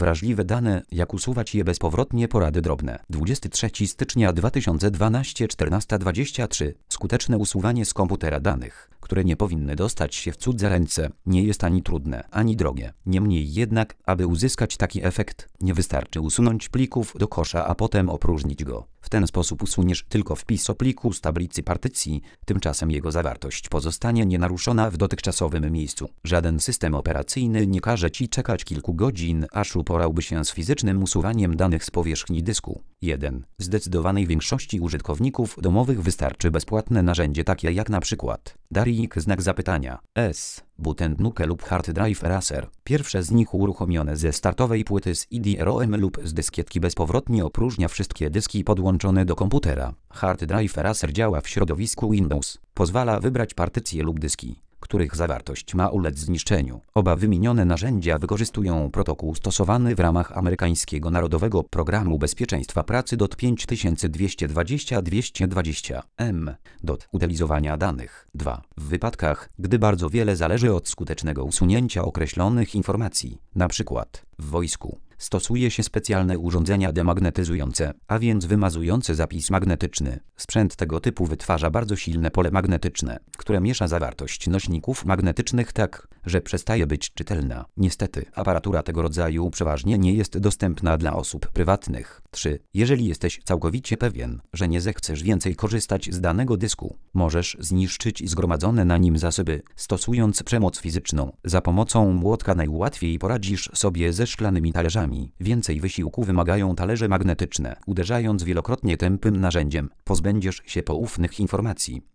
wrażliwe dane, jak usuwać je bezpowrotnie, porady drobne. 23 stycznia 2012, 14:23. Skuteczne usuwanie z komputera danych, które nie powinny dostać się w cudze ręce, nie jest ani trudne, ani drogie. Niemniej jednak, aby uzyskać taki efekt, nie wystarczy usunąć plików do kosza, a potem opróżnić go. W ten sposób usuniesz tylko wpis o pliku z tablicy partycji, tymczasem jego zawartość pozostanie nienaruszona w dotychczasowym miejscu. Żaden system operacyjny nie każe Ci czekać kilku godzin, aż uporałby się z fizycznym usuwaniem danych z powierzchni dysku. 1. Zdecydowanej większości użytkowników domowych wystarczy bezpłatne narzędzie takie jak na przykład Darik znak zapytania, S, Boot Nuke lub Hard Drive Eraser. Pierwsze z nich uruchomione ze startowej płyty z CD-ROM lub z dyskietki bezpowrotnie opróżnia wszystkie dyski podłączone do komputera. Hard Drive Eraser działa w środowisku Windows. Pozwala wybrać partycje lub dyski, których zawartość ma ulec zniszczeniu. Oba wymienione narzędzia wykorzystują protokół stosowany w ramach amerykańskiego Narodowego Programu Bezpieczeństwa Pracy DOT 5220-220 do utylizowania danych. 2. W wypadkach, gdy bardzo wiele zależy od skutecznego usunięcia określonych informacji, np. w wojsku, stosuje się specjalne urządzenia demagnetyzujące, a więc wymazujące zapis magnetyczny. Sprzęt tego typu wytwarza bardzo silne pole magnetyczne, które miesza zawartość nośników magnetycznych tak, że przestaje być czytelna. Niestety, aparatura tego rodzaju przeważnie nie jest dostępna dla osób prywatnych. 3. Jeżeli jesteś całkowicie pewien, że nie zechcesz więcej korzystać z danego dysku, możesz zniszczyć zgromadzone na nim zasoby, stosując przemoc fizyczną. Za pomocą młotka najłatwiej poradzisz sobie ze szklanymi talerzami. Więcej wysiłku wymagają talerze magnetyczne. Uderzając wielokrotnie tępym narzędziem, pozbędziesz się poufnych informacji.